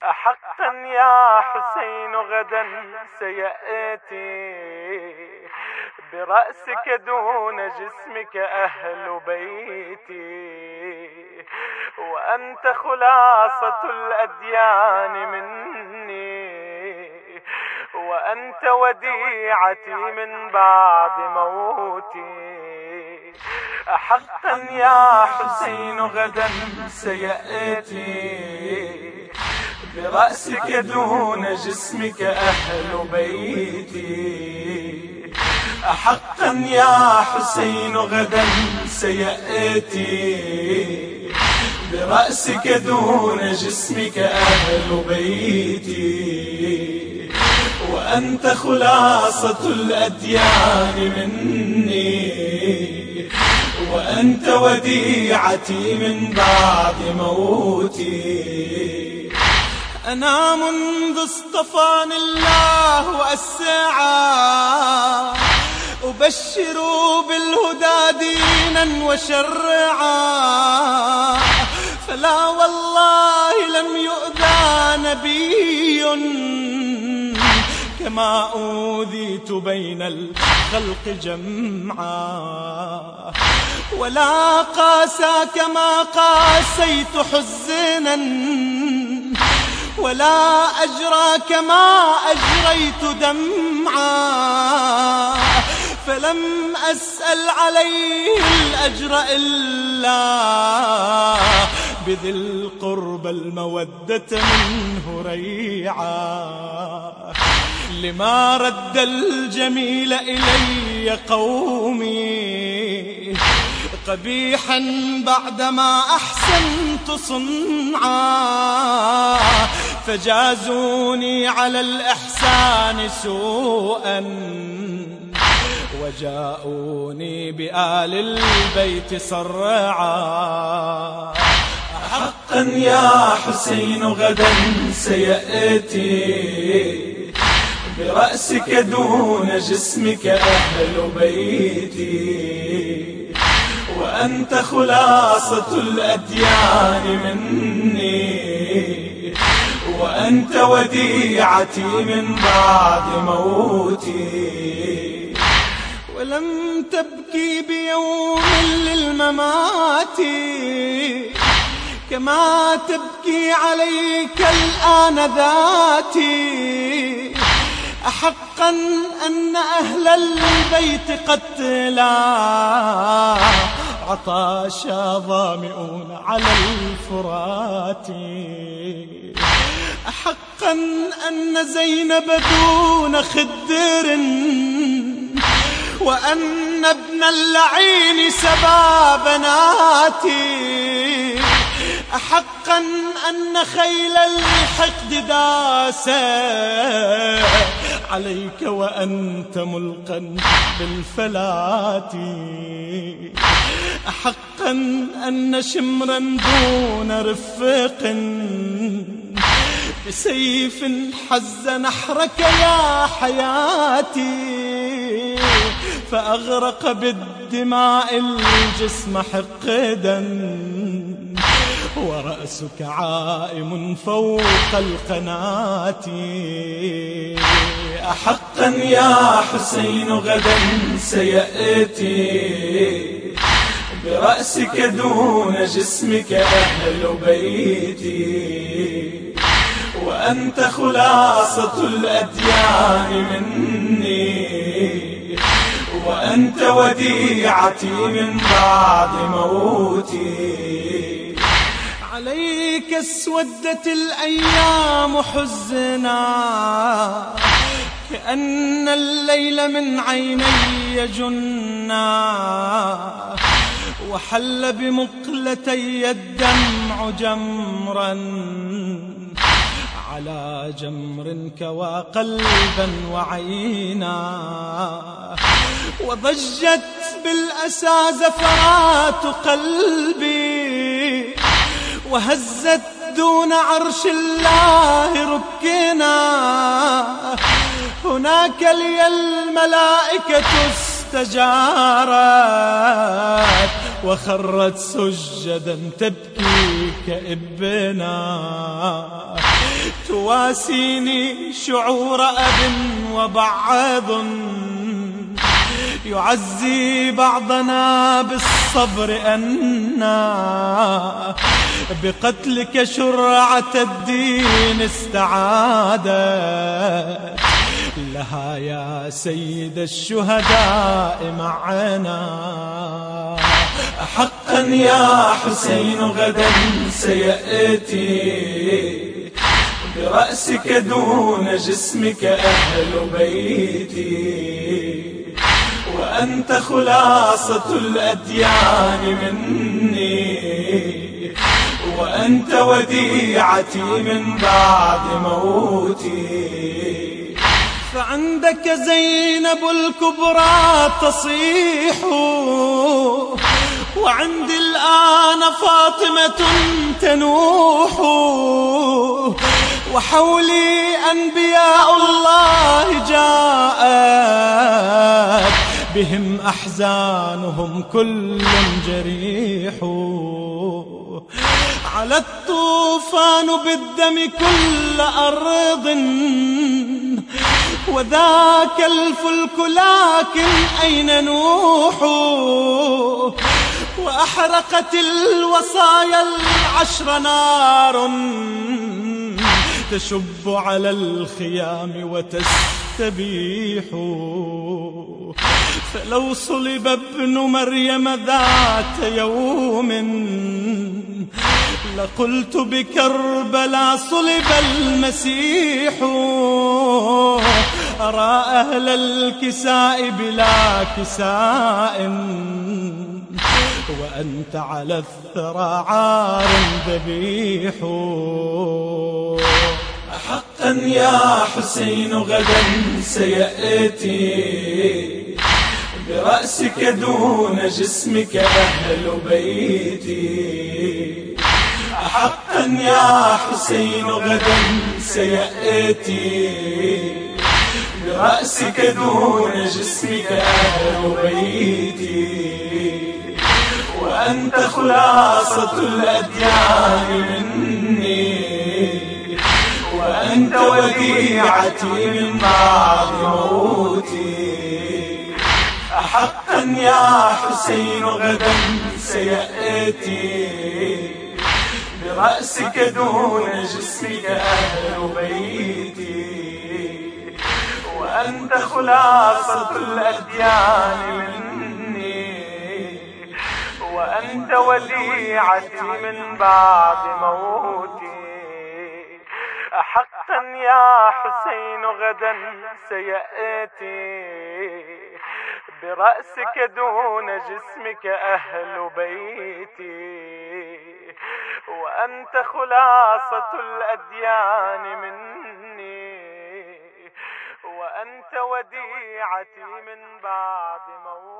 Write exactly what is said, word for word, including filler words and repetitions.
حقا يا حسين غدا سيأتي برأسك دون جسمك أهل بيتي، وأنت خلاصة الأديان مني، وأنت وديعتي من بعد موتي. حقا يا حسين غدا سيأتي برأسك دون جسمك أهل بيتي. حقا يا حسين غدا سيأتي برأسك دون جسمك أهل بيتي، وأنت خلاصة الأديان مني، وأنت وديعتي من بعد موتي. أنا منذ اصطفاني الله وأسعى أبشر بالهدى دينا وشرعا، فلا والله لم يؤذى نبي كما أوذيت بين الخلق جمعا، ولا قاسى كما قاسيت حزنا، ولا أجرى كما أجريت دمعا، فلم أسأل عليه الأجر إلا بذي القرب المودة منه ريعا. لما رد الجميل إلي قومي قبيحا بعدما أحسنت صنعا، فجازوني على الإحسان سوءا وجاءوني بآل البيت صرعا. حقا يا حسين غدا سيأتي برأسك دون جسمك أهل بيتي، وأنت خلاصة الأديان مني، وأنت وديعتي من بعد موتي. ولم تبكي بيوم للممات كما تبكي عليك الآن ذاتي. أحقا أن أهل البيت قتلى عطاشا ظامئون على الفرات. أحقا أن زينب دون خدر وأن ابن اللعين سبا بناتي. أحقا أن خيل الحقد داسة عليك وأنت ملقا بالفلات. أحقا أن شمرا دون رفق بسيف حز نحرك يا حياتي، فأغرق بالدماء الجسم حقدا ورأسك عائم فوق القناة. أحقا يا حسين غدا سيأتي برأسك دون جسمك أهل بيتي، وأنت خلاصة الأديان مني، وأنت وديعتي من بعد موتي. عليك اسودت الأيام حزنا كأن الليل من عيني جنا، وحل بمقلتي الدمع جمرا على جمر كوى قلبا وعينا، وضجت بالأسى زفرات قلبي وهزت دون عرش الله ركنا. هناك لي الملائكة استجارت وخرت سجدا تبكي كابنا، يواسيني شعور أب وبعض يعزي بعضنا بالصبر أنا بقتلك شرعة الدين استعادت لها يا سيد الشهداء معنا. حقا يا حسين غدا سيأتي برأسك دون جسمك أهل بيتي، وأنت خلاصة الأديان مني، وأنت وديعتي من بعد موتي. فعندك زينب الكبرى تصيح، وعندي الآن فاطمة تنوح، وحولي أنبياء الله جاءت بهم أحزانهم كل جريح. على الطوفان بالدم كل أرض، وذاك الفلك لكن أين نوح؟ وأحرقت الوصايا العشر نار تشب على الخيام وتستبيح. فلو صلب ابن مريم ذات يوم لقلت بكربلا صلب المسيح. أرى أهل الكساء بلا كساء، وأنت على الثرى عار ذبيح. حقا يا حسين غدا سيأتي برأسك دون جسمك أهل بيتي. حقا يا حسين غدا سيأتي برأسك دون جسمك أهل بيتي، وأنت خلاصة الأديان مني، وأنت وديعتي من بعد موتي. حقا يا حسين غدا سيأتي برأسك دون جسمك أهل بيتي، وأنت خلاصة الأديان مني، وأنت وديعتي من بعد موتي. حقا يا حسين غدا سيأتي برأسك دون جسمك أهل بيتي، وأنت خلاصة الأديان مني، وأنت وديعتي من بعد موتي.